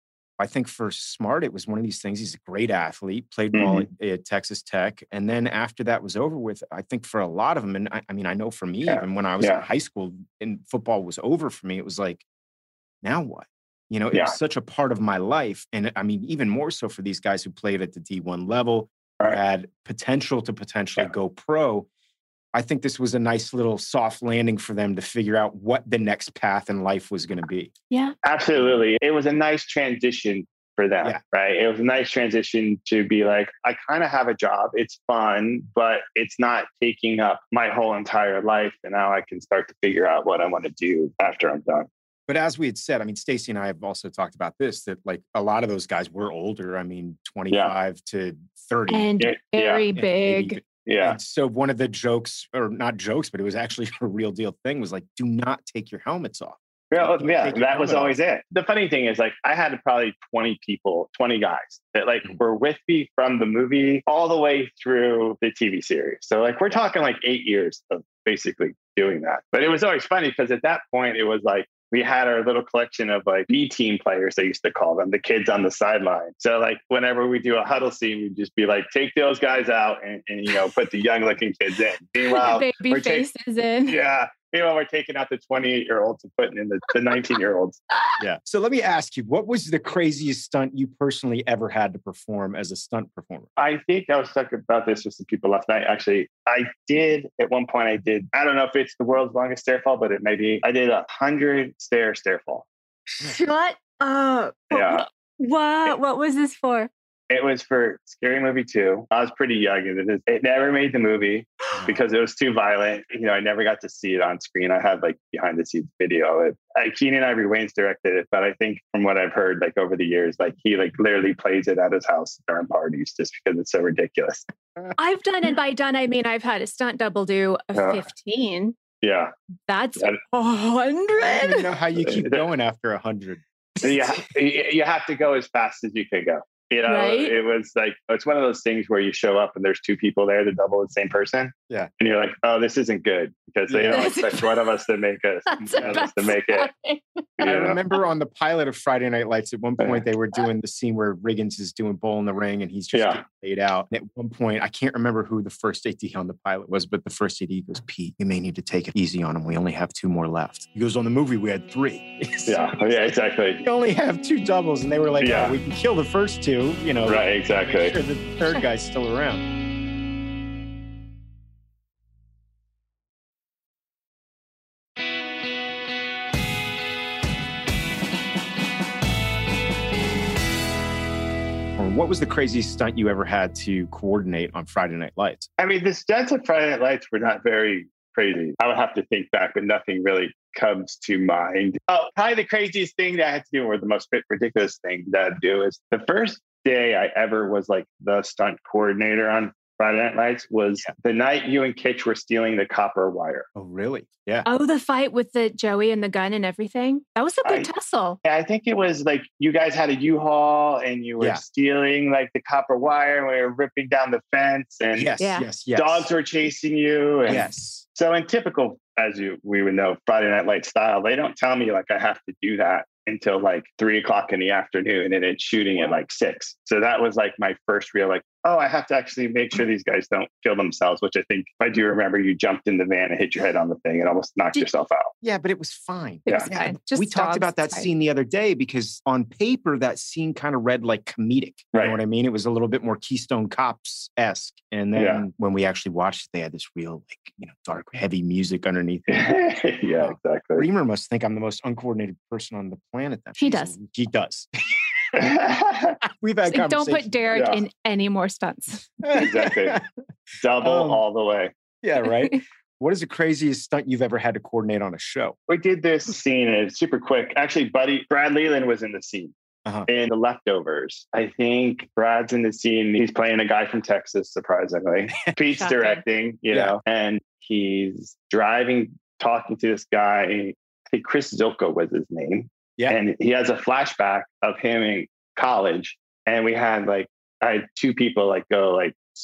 I think for Smart, it was one of these things. He's a great athlete, played ball at Texas Tech. And then after that was over with, I think for a lot of them, and I mean, I know for me, even when I was in high school and football was over for me, it was like, now what? You know, it was such a part of my life. And I mean, even more so for these guys who played at the D1 level, had potential to potentially go pro. I think this was a nice little soft landing for them to figure out what the next path in life was going to be.
Yeah,
absolutely. It was a nice transition for them, right? It was a nice transition to be like, I kind of have a job. It's fun, but it's not taking up my whole entire life. And now I can start to figure out what I want to do after I'm done.
But as we had said, I mean, Stacey and I have also talked about this, that like a lot of those guys were older. I mean, 25 to 30.
And very big.
Yeah.
And so one of the jokes, or not jokes, but it was actually a real deal thing, was like, do not take your helmets off.
Yeah, that was always it. The funny thing is, like, I had probably 20 guys that like were with me from the movie all the way through the TV series. So like, we're talking like 8 years of basically doing that. But it was always funny because at that point it was like, we had our little collection of like B team players, they used to call them, the kids on the sideline. So like whenever we do a huddle scene, we'd just be like, take those guys out and you know, put the young looking kids in. Meanwhile,
baby faces in.
Yeah. Meanwhile, we're taking out the 28-year-olds and putting in the 19-year-olds.
Yeah. So let me ask you, what was the craziest stunt you personally ever had to perform as a stunt performer?
I think I was talking about this with some people last night. Actually, I did, at one point I don't know if it's the world's longest stair fall, but it may be. I did 100 stair fall.
Shut up.
Yeah.
What was this for?
It was for Scary Movie 2. I was pretty young. It never made the movie because it was too violent. You know, I never got to see it on screen. I had like behind the scenes video of it. Keenan Ivory Wayans directed it, but I think from what I've heard, like over the years, like he like literally plays it at his house during parties just because it's so ridiculous.
I've done, and by done, I mean I've had a stunt double do a 15.
Yeah.
That's 100.
I don't even know how you keep going after 100.
Yeah, you have to go as fast as you can go. You know, It was like, it's one of those things where you show up and there's two people there to double the same person.
Yeah.
And you're like, oh, this isn't good because they don't expect one of us to make it.
I remember on the pilot of Friday Night Lights, at one point they were doing the scene where Riggins is doing Bull in the Ring and he's just getting laid out. And at one point, I can't remember who the first AD on the pilot was, but the first AD goes, Pete, you may need to take it easy on him. We only have 2 more left. He goes, on the movie, we had 3.
Yeah, exactly.
We only have 2 doubles. And they were like, oh, we can kill the first 2, you know.
Right, exactly.
Make sure the third guy's still around. What was the craziest stunt you ever had to coordinate on Friday Night Lights?
I mean, the stunts on Friday Night Lights were not very crazy. I would have to think back, but nothing really comes to mind. Oh, probably the craziest thing that I had to do, or the most ridiculous thing that I'd do, is the first day I ever was like the stunt coordinator on Friday Night Lights was the night you and Kitch were stealing the copper wire.
Oh, really? Yeah.
Oh, the fight with the Joey and the gun and everything? That was a good tussle.
I think it was like you guys had a U-Haul and you were stealing like the copper wire and we were ripping down the fence and
yes.
dogs were chasing you. And so in typical, we would know, Friday Night Lights style, they don't tell me like I have to do that until like 3:00 in the afternoon, and it's shooting at like 6. So that was like my first real like, oh, I have to actually make sure these guys don't kill themselves, which I think, if I do remember, you jumped in the van and hit your head on the thing and almost knocked yourself out.
Yeah, but it was fine.
It was fine.
We talked about that scene the other day because on paper, that scene kind of read like comedic. You know what I mean? It was a little bit more Keystone Cops-esque. And then when we actually watched it, they had this real, like, dark, heavy music underneath it.
Yeah, exactly.
Reamer must think I'm the most uncoordinated person on the planet.
He does.
He does. We've had conversations.
Don't put Derek in any more stunts.
Exactly. Double all the way.
Yeah, right. What is the craziest stunt you've ever had to coordinate on a show?
We did this scene, and it's super quick. Actually, Brad Leland was in the scene. In The Leftovers. I think Brad's in the scene. He's playing a guy from Texas, surprisingly. Pete's directing, you know, and he's driving, talking to this guy. I think Chris Zilko was his name. Yeah. And he has a flashback of him in college. And we had I had 2 people go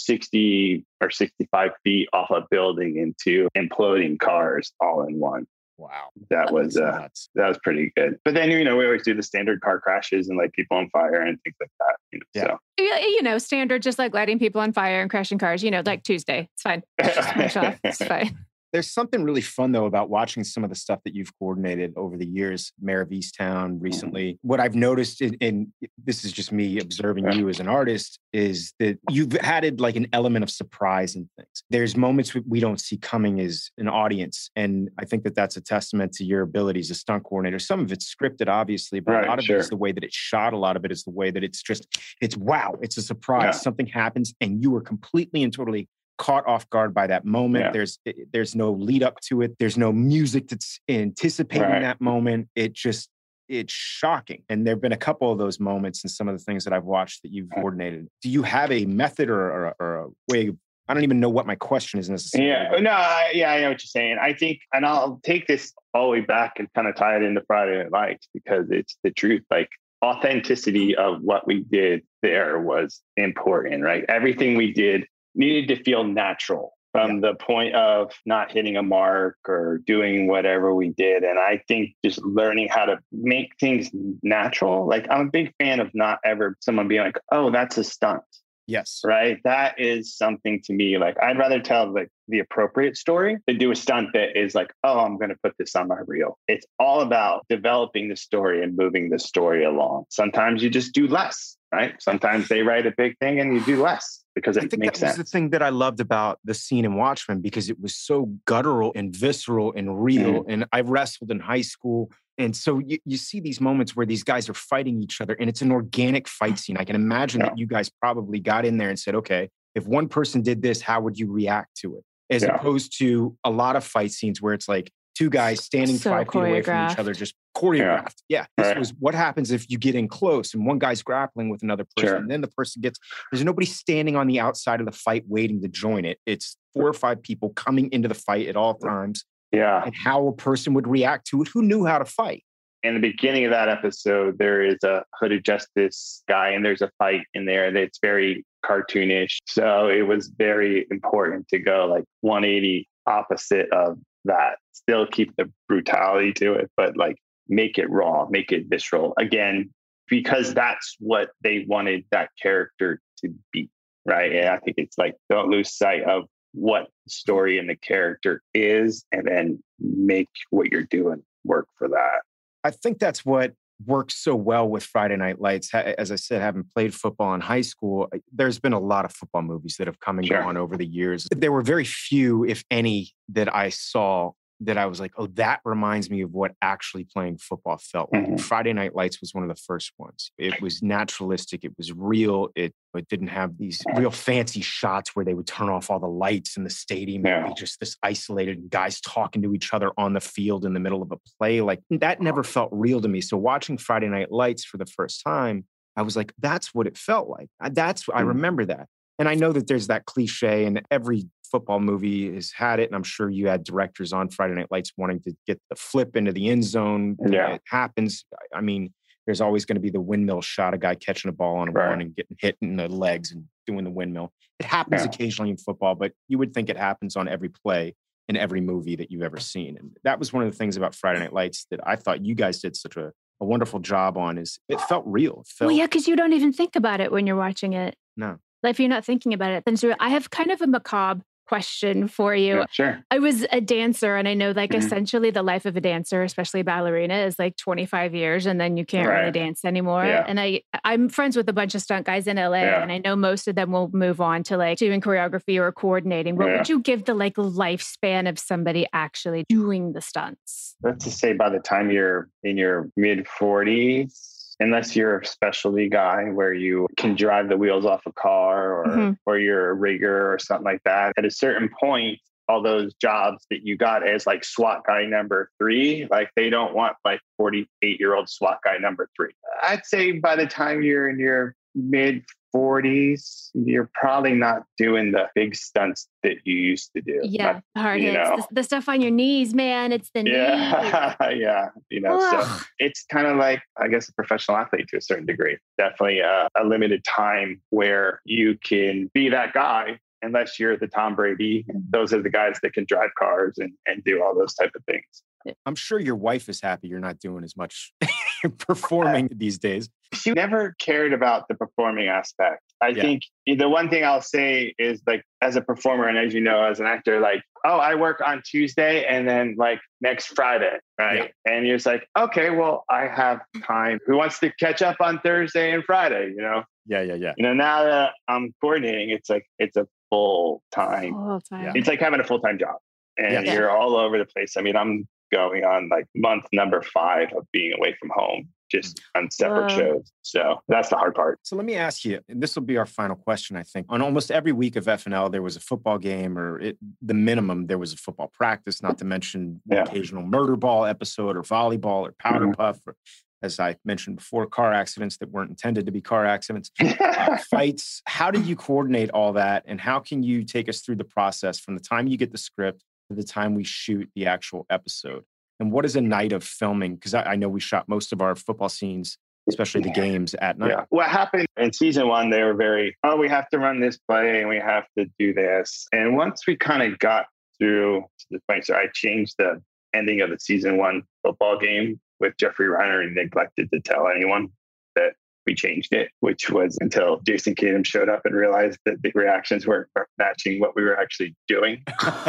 60 or 65 feet off a building into imploding cars all in one.
Wow.
That was pretty good. But then, we always do the standard car crashes and people on fire and things like that.
So. Standard, just like lighting people on fire and crashing cars, like Tuesday. It's fine. It's fine.
There's something really fun, though, about watching some of the stuff that you've coordinated over the years, Mayor of Easttown recently. What I've noticed, and this is just me observing you as an artist, is that you've added an element of surprise in things. There's moments we don't see coming as an audience. And I think that that's a testament to your ability as a stunt coordinator. Some of it's scripted, obviously, but a lot of it is the way that it's shot. A lot of it is the way that it's wow, it's a surprise. Yeah. Something happens and you are completely and totally caught off guard by that moment. Yeah. There's no lead up to it. There's no music that's anticipating that moment. It's shocking. And there've been a couple of those moments in some of the things that I've watched that you've coordinated. Do you have a method or a way? I don't even know what my question is necessarily.
I know what you're saying. I think, and I'll take this all the way back and kind of tie it into Friday Night Lights because it's the truth. Authenticity of what we did there was important, right? Everything we did needed to feel natural from the point of not hitting a mark or doing whatever we did. And I think just learning how to make things natural. I'm a big fan of not ever someone being like, oh, that's a stunt.
Yes.
Right. That is something to me. I'd rather tell the appropriate story than do a stunt that is oh, I'm going to put this on my reel. It's all about developing the story and moving the story along. Sometimes you just do less, right? Sometimes they write a big thing and you do less because it makes sense.
That was the thing that I loved about the scene in Watchmen because it was so guttural and visceral and real. Mm-hmm. And I wrestled in high school. And so you see these moments where these guys are fighting each other and it's an organic fight scene. I can imagine that you guys probably got in there and said, okay, if one person did this, how would you react to it? As opposed to a lot of fight scenes where it's 2 guys standing 5 feet away from each other, just choreographed. Yeah. This was what happens if you get in close and one guy's grappling with another person. And then the person there's nobody standing on the outside of the fight waiting to join it. It's 4 or 5 people coming into the fight at all times.
Yeah.
And how a person would react to it who knew how to fight.
In the beginning of that episode, there is a Hooded Justice guy and there's a fight in there that's very cartoonish. So it was very important to go 180 opposite of that. Still keep the brutality to it, but make it raw, make it visceral. Again, because that's what they wanted that character to be, right? And I think it's don't lose sight of what the story and the character is, and then make what you're doing work for that.
I think that's what works so well with Friday Night Lights. As I said, having played football in high school, there's been a lot of football movies that have come and gone over the years. There were very few, if any, that I saw that I was oh, that reminds me of what actually playing football felt like. Mm-hmm. Friday Night Lights was one of the first ones. It was naturalistic. It was real. It didn't have these real fancy shots where they would turn off all the lights in the stadium. It would be just this isolated guys talking to each other on the field in the middle of a play. That never felt real to me. So watching Friday Night Lights for the first time, I was that's what it felt like. I remember that. And I know that there's that cliche and every football movie has had it. And I'm sure you had directors on Friday Night Lights wanting to get the flip into the end zone. Yeah. It happens. I mean, there's always going to be the windmill shot, a guy catching a ball on a run and getting hit in the legs and doing the windmill. It happens occasionally in football, but you would think it happens on every play in every movie that you've ever seen. And that was one of the things about Friday Night Lights that I thought you guys did such a a wonderful job on is it felt real.
Well, yeah, because you don't even think about it when you're watching it.
No.
Like, if you're not thinking about it, then it's real. I have kind of a macabre question for you.
Yeah, sure.
I was a dancer, and I know essentially the life of a dancer, especially a ballerina, is like 25 years, and then you can't really dance anymore. Yeah. And I'm friends with a bunch of stunt guys in LA, and I know most of them will move on to like doing choreography or coordinating. What would you give the like lifespan of somebody actually doing the stunts?
Let's just say by the time you're in your mid 40s, unless you're a specialty guy where you can drive the wheels off a car or you're a rigger or something like that. At a certain point, all those jobs that you got as like SWAT guy number 3, like they don't want like 48-year-old SWAT guy number 3. I'd say by the time you're in your mid 40s, you're probably not doing the big stunts that you used to do.
Yeah, hard hits. The stuff on your knees, man. It's the knees.
Yeah. So it's kind of like, I guess, a professional athlete to a certain degree. Definitely a limited time where you can be that guy, unless you're the Tom Brady. Those are the guys that can drive cars and do all those type of things.
I'm sure your wife is happy you're not doing as much performing these days.
She never cared about the performing aspect. I think the one thing I'll say is, like, as a performer and as you know, as an actor, like, oh, I work on Tuesday and then like next Friday, right? Yeah. And you're just like, okay, well, I have time. Who wants to catch up on Thursday and Friday, you know?
Yeah.
Now that I'm coordinating, it's like, it's a full time. It's like having a full-time job and you're all over the place. I mean, I'm going on like month number 5 of being away from home, just on separate shows. So that's the hard part.
So let me ask you, and this will be our final question, I think. On almost every week of FNL, there was a football game, or the minimum, there was a football practice, not to mention the occasional murder ball episode or volleyball or powder puff, or, as I mentioned before, car accidents that weren't intended to be car accidents, fights. How did you coordinate all that? And how can you take us through the process from the time you get the script to the time we shoot the actual episode? And what is a night of filming? Because I know we shot most of our football scenes, especially the games, at night.
Yeah. What happened in season 1, they were very, we have to run this play and we have to do this. And once we kind of got through to the point, so I changed the ending of the season 1 football game with Jeffrey Reiner and neglected to tell anyone that we changed it, which was until Jason Kingdom showed up and realized that the reactions weren't matching what we were actually doing.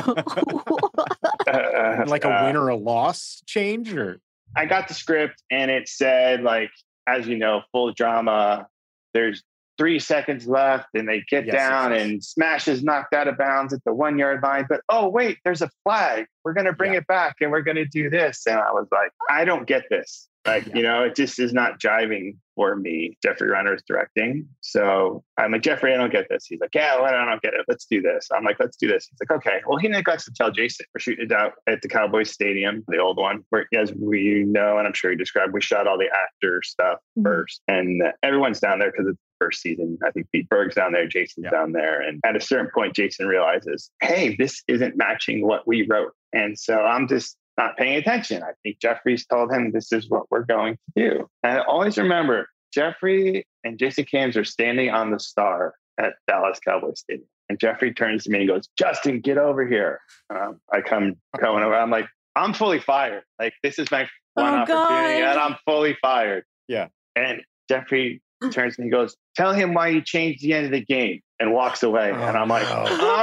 Like a win or a loss change? Or
I got the script and it said, like, as you know, full drama, there's 3 seconds left and they get down and Smash is knocked out of bounds at the 1-yard line. But, oh, wait, there's a flag. We're going to bring it back and we're going to do this. And I was like, I don't get this. Like, you know, it just is not jiving for me. Jeffrey Reiner is directing. So I'm like, Jeffrey, I don't get this. He's like, yeah, well, I don't get it. Let's do this. I'm like, let's do this. He's like, okay. Well, he neglects to tell Jason. We're shooting it out at the Cowboys Stadium, the old one, where, as we know, and I'm sure he described, we shot all the actor stuff first. And everyone's down there because it's the first season. I think Pete Berg's down there. Jason's down there. And at a certain point, Jason realizes, hey, this isn't matching what we wrote. And so I'm just not paying attention. I think Jeffrey's told him this is what we're going to do. And I always remember Jeffrey and Jason Kams are standing on the star at Dallas Cowboys Stadium. And Jeffrey turns to me and goes, Justin, get over here. I come going over. I'm like, I'm fully fired. Like, this is my one opportunity and I'm fully fired.
Yeah.
And Jeffrey turns to me and goes, tell him why you changed the end of the game, and walks away. And I'm like,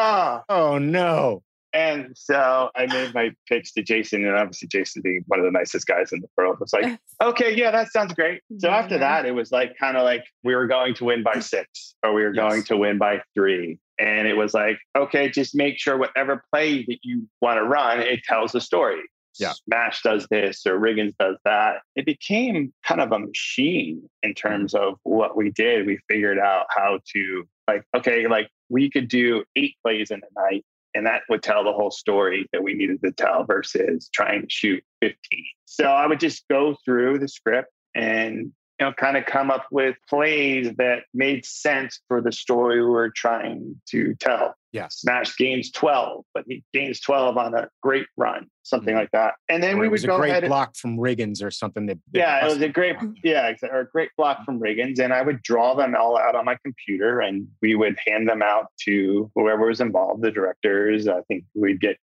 oh no.
And so I made my pitch to Jason, and obviously Jason, being one of the nicest guys in the world, was like, okay, yeah, that sounds great. So after that, it was like, kind of like we were going to win by 6 or we were going to win by 3. And it was like, okay, just make sure whatever play that you want to run, it tells the story.
Yeah.
Smash does this or Riggins does that. It became kind of a machine in terms of what we did. We figured out how to, like, okay, like we could do 8 plays in a night, and that would tell the whole story that we needed to tell versus trying to shoot 15. So I would just go through the script and, you know, kind of come up with plays that made sense for the story we were trying to tell.
Yes.
Smash gains 12, but he gains 12 on a great run, something like that. And then we would go ahead.
It was a great block from Riggins or something.
It was a great, or a great block from Riggins. And I would draw them all out on my computer and we would hand them out to whoever was involved, the directors. I think we'd get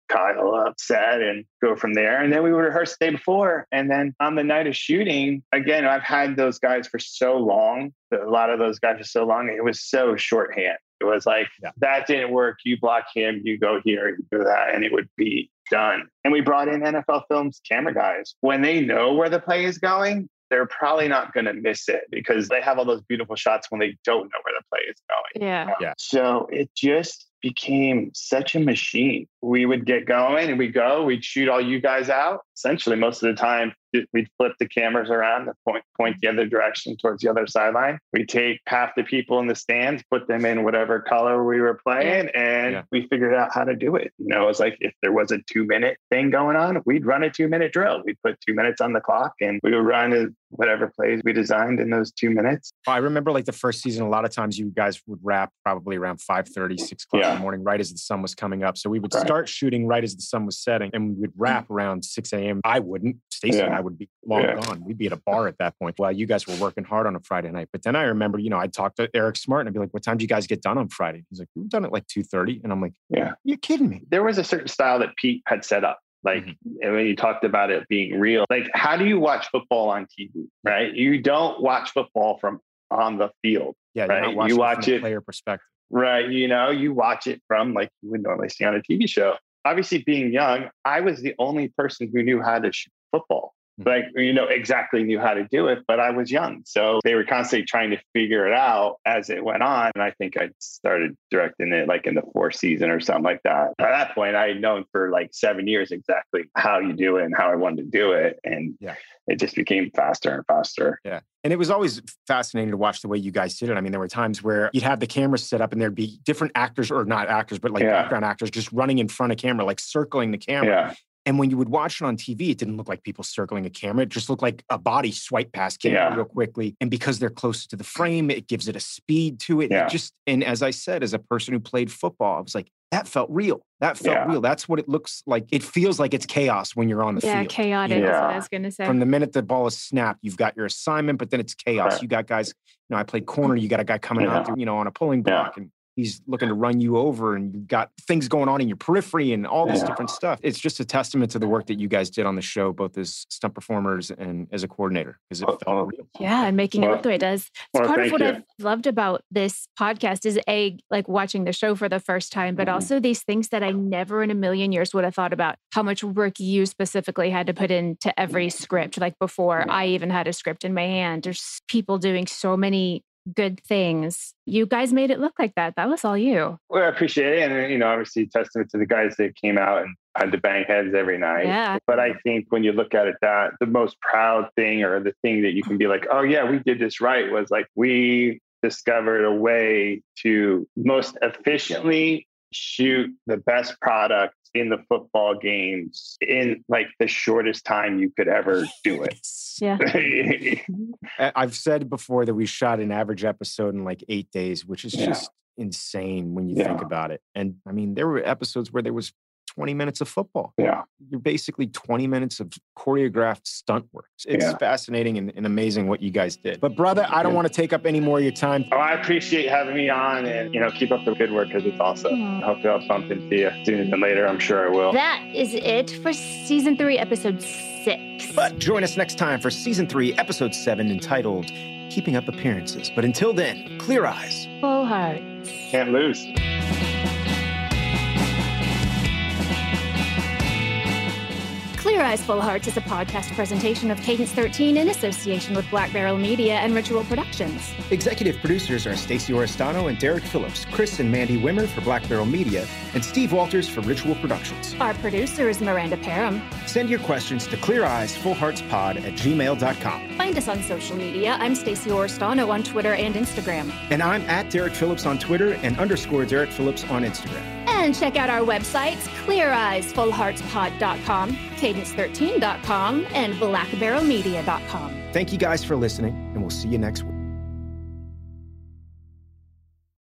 Kyle upset and go from there. And then we would rehearse the day before. And then on the night of shooting, again, I've had those guys for so long, a lot of those guys for so long, it was so shorthand. It was like, that didn't work. You block him, you go here, you do that, and it would be done. And we brought in NFL Films camera guys. When they know where the play is going, they're probably not going to miss it because they have all those beautiful shots when they don't know where the play is going.
Yeah.
So it just became such a machine. We would get going and we'd shoot all you guys out. Essentially, most of the time, we'd flip the cameras around and point the other direction towards the other sideline. We'd take half the people in the stands, put them in whatever color we were playing, and we figured out how to do it. You know, it was like if there was a 2-minute thing going on, we'd run a 2-minute drill. We'd put 2 minutes on the clock and we would run whatever plays we designed in those 2 minutes.
I remember like the first season, a lot of times you guys would wrap probably around 5:30, 6 o'clock in the morning, right as the sun was coming up. So we would start shooting right as the sun was setting and we would wrap around 6 a.m. I wouldn't. Stacey and I would be long gone. We'd be at a bar at that point while you guys were working hard on a Friday night. But then I remember, you know, I'd talk to Eric Smart and I'd be like, what time do you guys get done on Friday? He's like, we've done it like 2:30. And I'm like, you're kidding me.
There was a certain style that Pete had set up. Like when you talked about it being real, like how do you watch football on TV, right? You don't watch football from on the field.
Yeah,
right?
You watch it from a player perspective.
Right. You know, you watch it from like you would normally see on a TV show. Obviously, being young, I was the only person who knew how to shoot football. Like, you know, exactly knew how to do it, but I was young. So they were constantly trying to figure it out as it went on. And I think I started directing it like in the 4th season or something like that. By that point, I had known for like 7 years exactly how you do it and how I wanted to do it. And it just became faster and faster.
Yeah. And it was always fascinating to watch the way you guys did it. I mean, there were times where you'd have the camera set up and there'd be different actors, or not actors, but like background actors just running in front of camera, like circling the camera.
Yeah.
And when you would watch it on TV, it didn't look like people circling a camera. It just looked like a body swipe past camera real quickly. And because they're closer to the frame, it gives it a speed to it. It just, and as I said, as a person who played football, I was like, that felt real. That felt real. That's what it looks like. It feels like it's chaos when you're on the field.
Yeah, chaotic is what I was going to say.
From the minute the ball is snapped, you've got your assignment, but then it's chaos. Right. You got guys, you know, I played corner. You got a guy coming out there, you know, on a pulling block and he's looking to run you over and you've got things going on in your periphery and all this different stuff. It's just a testament to the work that you guys did on the show, both as stunt performers and as a coordinator, because it felt real.
Yeah, and making it look the way it does. It's part of what I've loved about this podcast is like watching the show for the first time, but also these things that I never in a million years would have thought about, how much work you specifically had to put into every script. Like before I even had a script in my hand, there's people doing so many good things. You guys made it look like that. That was all you.
Well, I appreciate it. And, you know, obviously testament to the guys that came out and had to bang heads every night.
Yeah.
But I think when you look at it, that the most proud thing or the thing that you can be like, oh yeah, we did this right, was like, we discovered a way to most efficiently shoot the best product in the football games in like the shortest time you could ever do it.
Yeah.
I've said before that we shot an average episode in like 8 days, which is just insane when you think about it. And I mean, there were episodes where there was 20 minutes of football.
Yeah.
You're basically 20 minutes of choreographed stunt work. It's fascinating and amazing what you guys did. But brother, I don't want to take up any more of your time.
Oh, I appreciate having me on and, you know, keep up the good work because it's awesome. I hope I'll bump into you sooner than later. I'm sure I will.
That is it for season 3, episode 6.
But join us next time for season 3, episode 7, entitled Keeping Up Appearances. But until then, clear eyes.
Full hearts.
Can't lose.
Clear Eyes, Full Hearts is a podcast presentation of Cadence 13 in association with Black Barrel Media and Ritual Productions.
Executive producers are Stacey Oristano and Derek Phillips, Chris and Mandy Wimmer for Black Barrel Media, and Steve Walters for Ritual Productions.
Our producer is Miranda Parham.
Send your questions to cleareyesfullheartspod@gmail.com.
Find us on social media. I'm Stacey Oristano on Twitter and Instagram.
And I'm at Derek Phillips on Twitter and _Derek Phillips on Instagram.
And check out our websites, cleareyesfullheartspod.com, cadence13.com, and blackbarrelmedia.com.
Thank you guys for listening, and we'll see you next week.